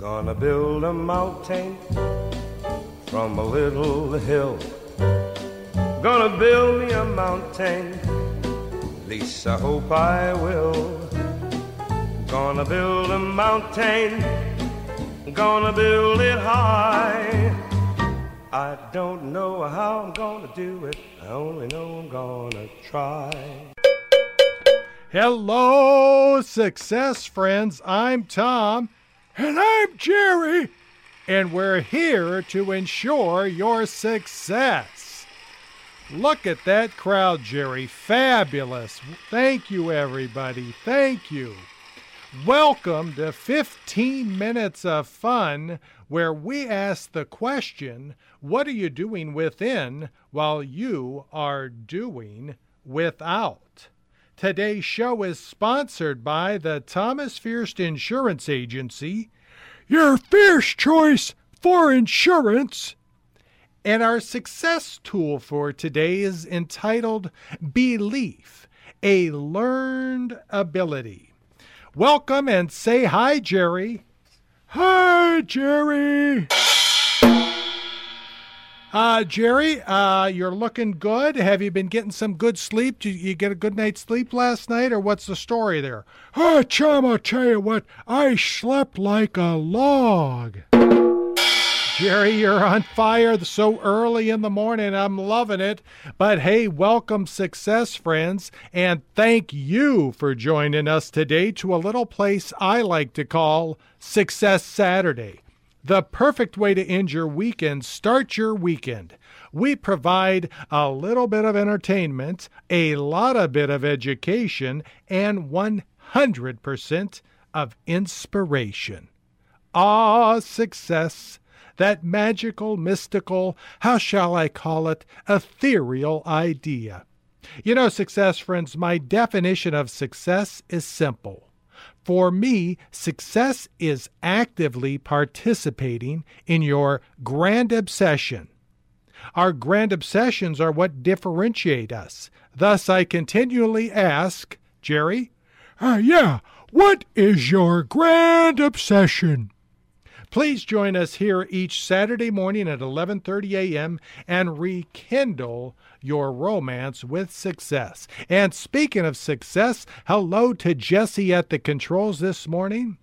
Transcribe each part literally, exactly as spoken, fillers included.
Gonna build a mountain from a little hill. Gonna build me a mountain, at least I hope I will. Gonna build a mountain, gonna build it high. I don't know how I'm gonna do it, I only know I'm gonna try. Hello, success friends. I'm Tom. And I'm Jerry. And we're here to ensure your success. Look at that crowd, Jerry. Fabulous. Thank you, everybody. Thank you. Welcome to fifteen minutes of fun, where we ask the question, what are you doing within while you are doing without? Today's show is sponsored by the Thomas Fierst Insurance Agency, your fierce choice for insurance. And our success tool for today is entitled Belief, a Learned Ability. Welcome and say hi, Jerry. Hi, Jerry. Uh, Jerry, uh, you're looking good. Have you been getting some good sleep? Did you get a good night's sleep last night, or what's the story there? Oh, chum, I'll tell you what, I slept like a log. Jerry, you're on fire so early in the morning. I'm loving it. But hey, welcome, success friends, and thank you for joining us today to a little place I like to call Success Saturday. The perfect way to end your weekend, start your weekend. We provide a little bit of entertainment, a lot of bit of education, and one hundred percent of inspiration. Ah, success. That magical, mystical, how shall I call it, ethereal idea. You know, success friends, my definition of success is simple. For me, success is actively participating in your grand obsession. Our grand obsessions are what differentiate us. Thus, I continually ask, Jerry? Uh, yeah, what is your grand obsession? Please join us here each Saturday morning at eleven thirty a.m. and rekindle your romance with success. And speaking of success, hello to Jesse at the controls this morning.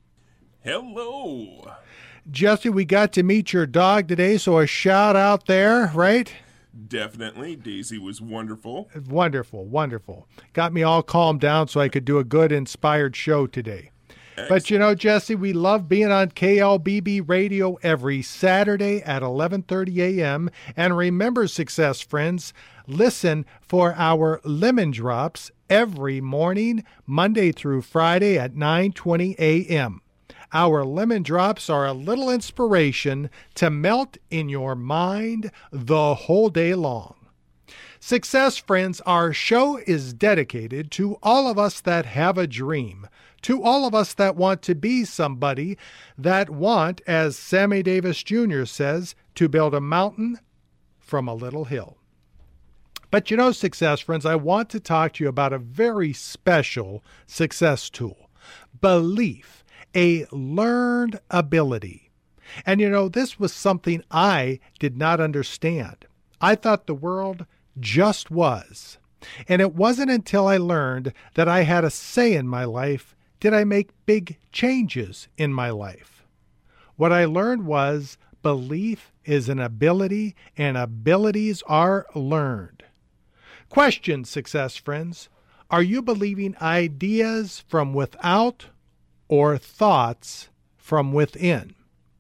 Hello. Jesse, we got to meet your dog today, so a shout out there, right? Definitely. Daisy was wonderful. Wonderful, wonderful. Got me all calmed down so I could do a good, inspired show today. But you know, Jesse, we love being on K L B B Radio every Saturday at eleven thirty a.m. And remember, success friends, listen for our Lemon Drops every morning, Monday through Friday at nine twenty a.m. Our Lemon Drops are a little inspiration to melt in your mind the whole day long. Success friends, our show is dedicated to all of us that have a dream, to all of us that want to be somebody, that want, as Sammy Davis Junior says, to build a mountain from a little hill. But you know, success friends, I want to talk to you about a very special success tool, belief, a learned ability. And you know, this was something I did not understand. I thought the world just was. And it wasn't until I learned that I had a say in my life did I make big changes in my life. What I learned was belief is an ability, and abilities are learned. Question, success friends. Are you believing ideas from without or thoughts from within?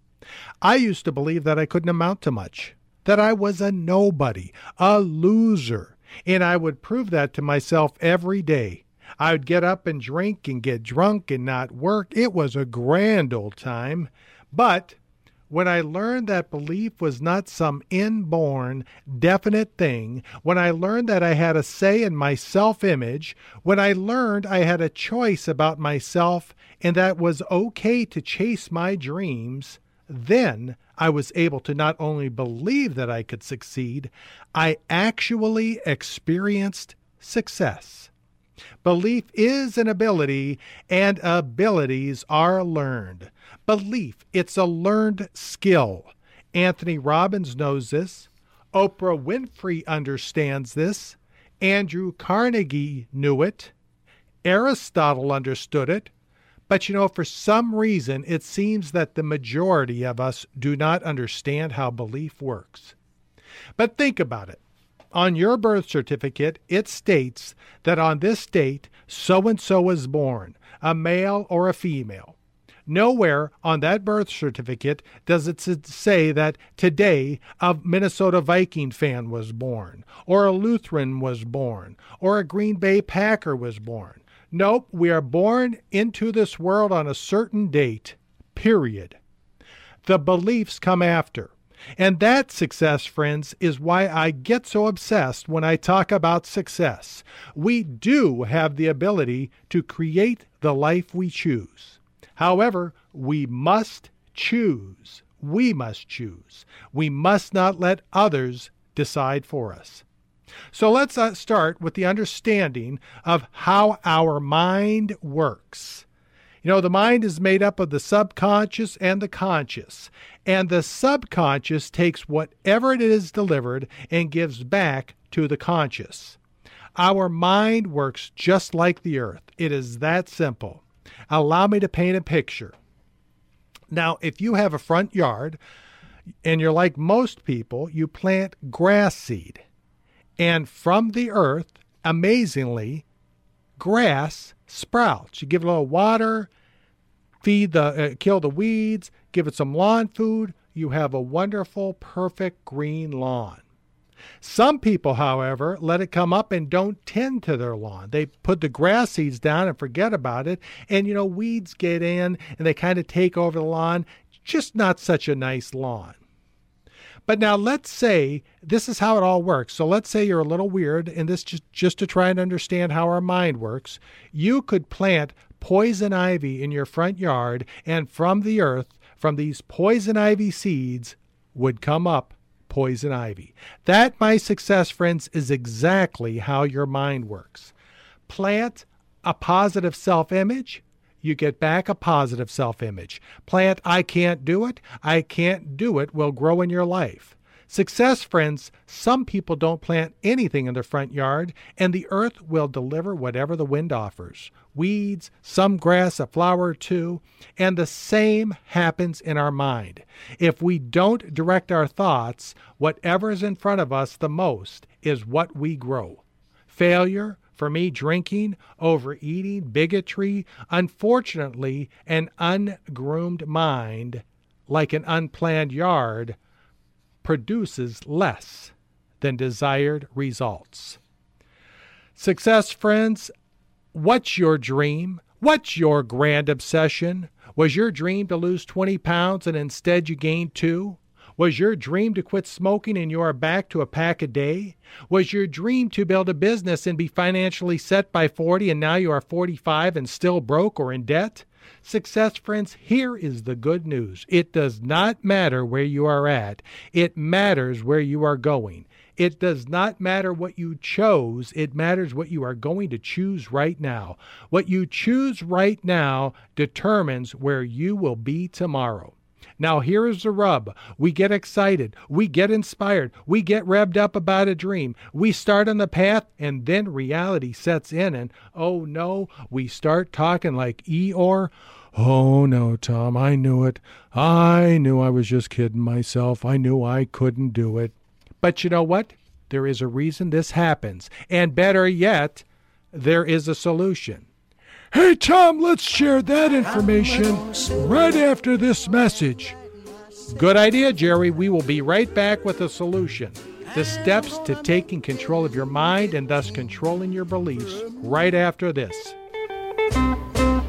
I used to believe that I couldn't amount to much, that I was a nobody, a loser, and I would prove that to myself every day. I would get up and drink and get drunk and not work. It was a grand old time. But when I learned that belief was not some inborn, definite thing, when I learned that I had a say in my self-image, when I learned I had a choice about myself and that it was okay to chase my dreams, then I was able to not only believe that I could succeed, I actually experienced success. Belief is an ability, and abilities are learned. Belief, it's a learned skill. Anthony Robbins knows this. Oprah Winfrey understands this. Andrew Carnegie knew it. Aristotle understood it. But you know, for some reason, it seems that the majority of us do not understand how belief works. But think about it. On your birth certificate, it states that on this date, so-and-so was born, a male or a female. Nowhere on that birth certificate does it say that today a Minnesota Viking fan was born, or a Lutheran was born, or a Green Bay Packer was born. Nope, we are born into this world on a certain date, period. The beliefs come after. And that, success, friends, is why I get so obsessed when I talk about success. We do have the ability to create the life we choose. However, we must choose. We must choose. We must not let others decide for us. So let's uh, start with the understanding of how our mind works. You know, the mind is made up of the subconscious and the conscious. And the subconscious takes whatever it is delivered and gives back to the conscious. Our mind works just like the earth. It is that simple. Allow me to paint a picture. Now, if you have a front yard and you're like most people, you plant grass seed. And from the earth, amazingly, grass sprouts. You give it a little water, feed the, uh, kill the weeds, give it some lawn food. You have a wonderful, perfect green lawn. Some people, however, let it come up and don't tend to their lawn. They put the grass seeds down and forget about it. And, you know, weeds get in and they kind of take over the lawn. Just not such a nice lawn. But now let's say this is how it all works. So let's say you're a little weird, and this just, just to try and understand how our mind works. You could plant poison ivy in your front yard, and from the earth, from these poison ivy seeds, would come up poison ivy. That, my success friends, is exactly how your mind works. Plant a positive self-image, you get back a positive self-image. Plant, I can't do it, I can't do it, will grow in your life. Success, friends, some people don't plant anything in their front yard, and the earth will deliver whatever the wind offers. Weeds, some grass, a flower or two, and the same happens in our mind. If we don't direct our thoughts, whatever is in front of us the most is what we grow. Failure, for me, drinking, overeating, bigotry, unfortunately, an ungroomed mind, like an unplanned yard, produces less than desired results. Success, friends, what's your dream? What's your grand obsession? Was your dream to lose twenty pounds and instead you gained two? Was your dream to quit smoking and you are back to a pack a day? Was your dream to build a business and be financially set by forty and now you are forty-five and still broke or in debt? Success, friends, here is the good news. It does not matter where you are at. It matters where you are going. It does not matter what you chose. It matters what you are going to choose right now. What you choose right now determines where you will be tomorrow. Now, here is the rub. We get excited. We get inspired. We get revved up about a dream. We start on the path, and then reality sets in, and oh no, we start talking like Eeyore. Oh no, Tom, I knew it. I knew I was just kidding myself. I knew I couldn't do it. But you know what? There is a reason this happens. And better yet, there is a solution. Hey, Tom, let's share that information right after this message. Good idea, Jerry. We will be right back with a solution. The steps to taking control of your mind and thus controlling your beliefs right after this.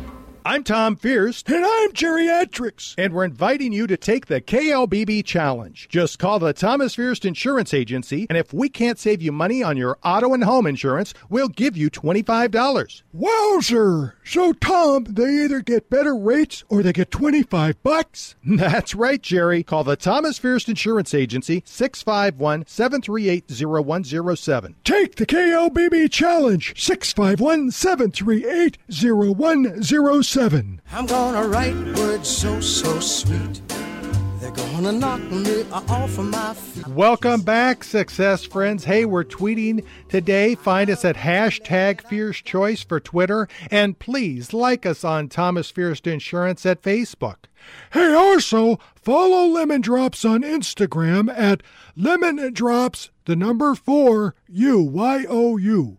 I'm Tom Fierce. And I'm Geriatrics. And we're inviting you to take the K L B B Challenge. Just call the Thomas Fierce Insurance Agency, and if we can't save you money on your auto and home insurance, we'll give you twenty-five dollars. Wowzer! So, Tom, they either get better rates or they get twenty-five bucks? That's right, Jerry. Call the Thomas Fierce Insurance Agency, six five one, seven three eight, zero one zero seven. Take the K L B B Challenge, six five one, seven three eight, zero one zero seven. I'm gonna write words so, so sweet. They're gonna knock me off of my feet. Welcome back, success friends. Hey, we're tweeting today. Find us at hashtag Fierce Choice for Twitter. And please like us on Thomas Fierce Insurance at Facebook. Hey, also, follow Lemon Drops on Instagram at Lemon Drops, the number four, U, Y O U.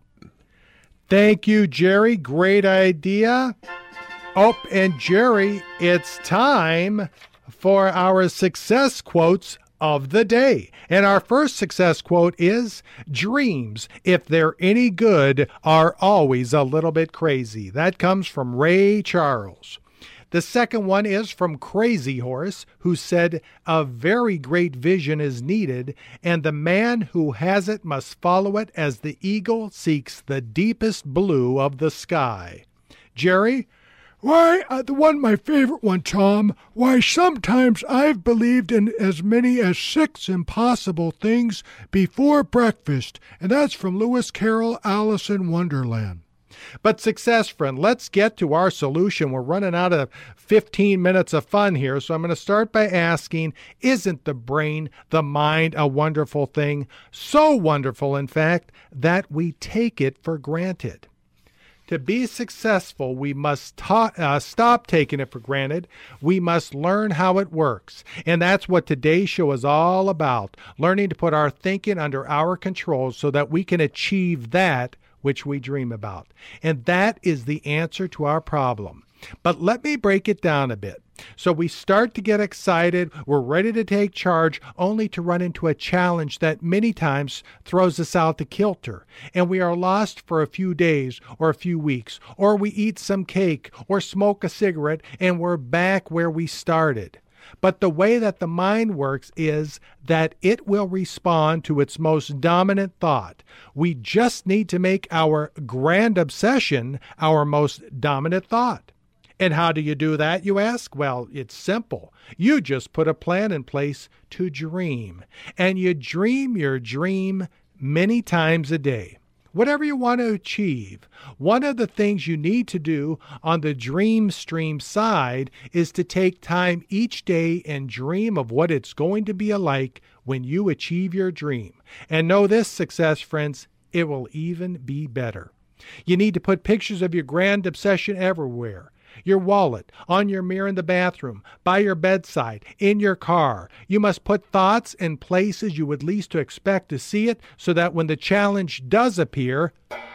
Thank you, Jerry. Great idea. Oh, and Jerry, it's time for our success quotes of the day. And our first success quote is, dreams, if they're any good, are always a little bit crazy. That comes from Ray Charles. The second one is from Crazy Horse, who said, a very great vision is needed, and the man who has it must follow it as the eagle seeks the deepest blue of the sky. Jerry? Why, uh, the one, my favorite one, Tom, why sometimes I've believed in as many as six impossible things before breakfast, and that's from Lewis Carroll, Alice in Wonderland. But success, friend, let's get to our solution. We're running out of fifteen minutes of fun here, so I'm going to start by asking, isn't the brain, the mind, a wonderful thing? So wonderful, in fact, that we take it for granted. To be successful, we must ta- uh, stop taking it for granted. We must learn how it works. And that's what today's show is all about, learning to put our thinking under our control so that we can achieve that which we dream about. And that is the answer to our problem. But let me break it down a bit. So we start to get excited, we're ready to take charge, only to run into a challenge that many times throws us out to kilter. And we are lost for a few days or a few weeks, or we eat some cake or smoke a cigarette, and we're back where we started. But the way that the mind works is that it will respond to its most dominant thought. We just need to make our grand obsession our most dominant thought. And how do you do that, you ask? Well, it's simple. You just put a plan in place to dream. And you dream your dream many times a day. Whatever you want to achieve, one of the things you need to do on the dream stream side is to take time each day and dream of what it's going to be like when you achieve your dream. And know this, success friends, it will even be better. You need to put pictures of your grand obsession everywhere. Your wallet, on your mirror in the bathroom, by your bedside, in your car. You must put thoughts in places you would least expect to see it so that when the challenge does appear,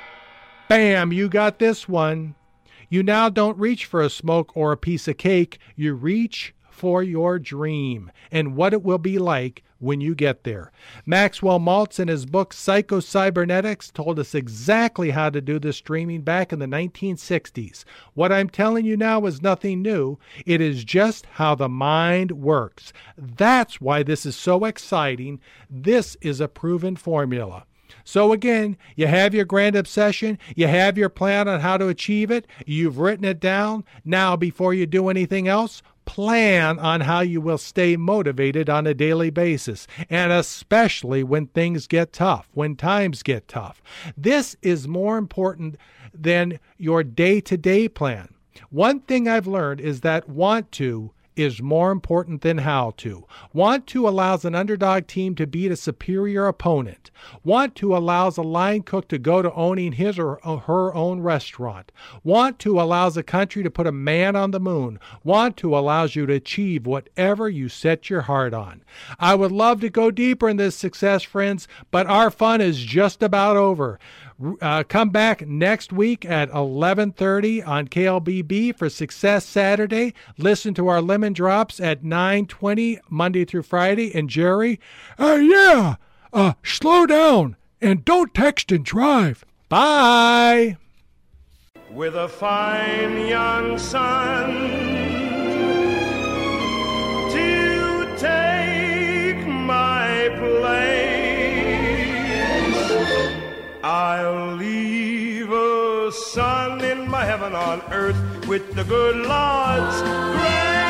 bam, you got this one. You now don't reach for a smoke or a piece of cake. You reach for your dream and what it will be like when you get there. Maxwell Maltz, in his book Psycho-Cybernetics, told us exactly how to do this dreaming back in the nineteen sixties. What I'm telling you now is nothing new. It is just how the mind works. That's why this is so exciting. This is a proven formula. So again, you have your grand obsession, you have your plan on how to achieve it, you've written it down. Now, before you do anything else, plan on how you will stay motivated on a daily basis, and especially when things get tough, when times get tough. This is more important than your day-to-day plan. One thing I've learned is that want to is more important than how to. Want to allows an underdog team to beat a superior opponent. Want to allows a line cook to go to owning his or her own restaurant. Want to allows a country to put a man on the moon. Want to allows you to achieve whatever you set your heart on. I would love to go deeper in this success, friends, but our fun is just about over. Uh, come back next week at eleven thirty on K L B B for Success Saturday. Listen to our Lemon Drops at nine twenty Monday through Friday. And Jerry? Uh, yeah. Uh, slow down and don't text and drive. Bye. with a fine young son to take my place. I'll leave a son in my heaven on earth with the good Lord's grace.